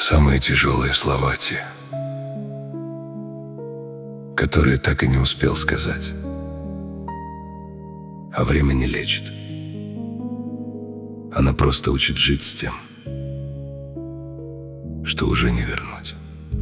Самые тяжелые слова те, которые так и не успел сказать. А время не лечит. Она просто учит жить с тем, что уже не вернуть.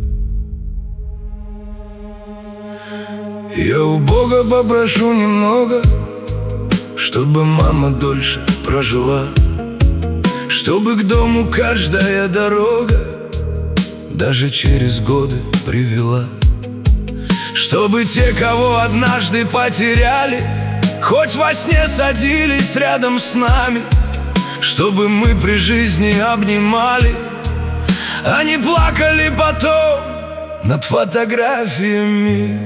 Я у Бога попрошу немного, чтобы мама дольше прожила, чтобы к дому каждая дорога даже через годы привела, чтобы те, кого однажды потеряли, хоть во сне садились рядом с нами, чтобы мы при жизни обнимали, а не плакали потом над фотографиями.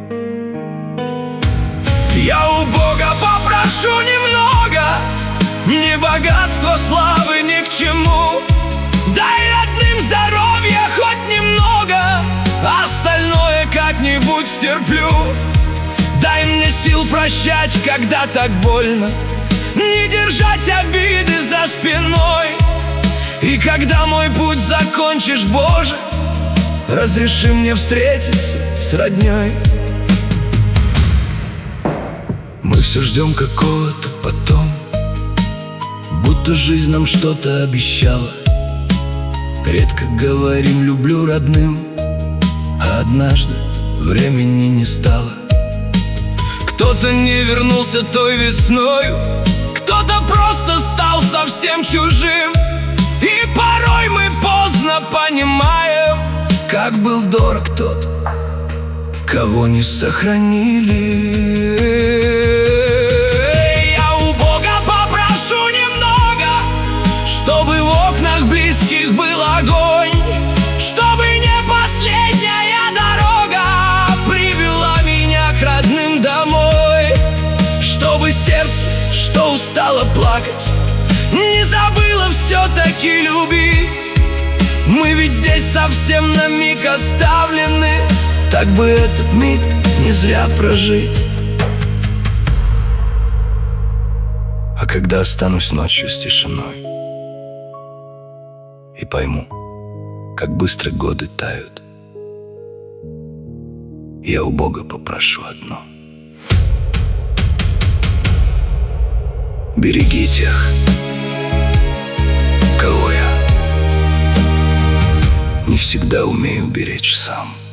Я у Бога попрошу немного, ни богатства, славы ни к чему. Дай родным здоровья хоть немного, остальное как-нибудь стерплю. Дай мне сил прощать, когда так больно, не держать обиды за спиной. И когда мой путь закончишь, Боже, разреши мне встретиться с роднёй. Мы все ждем какого-то потом, будто жизнь нам что-то обещала. Редко говорим «люблю» родным, а однажды времени не стало. Кто-то не вернулся той весною, кто-то просто стал совсем чужим. И порой мы поздно понимаем, как был дорог тот, кого не сохранили. Я у Бога попрошу немного, чтобы в окнах близких был огонь, чтобы не последняя дорога привела меня к родным домой, чтобы сердце, что устало плакать, не забыла все-таки любить. Мы ведь здесь совсем на миг оставлены, так бы этот миг не зря прожить. А когда останусь ночью с тишиной и пойму, как быстро годы тают, я у Бога попрошу одно: береги тех, кого я не всегда умею беречь сам.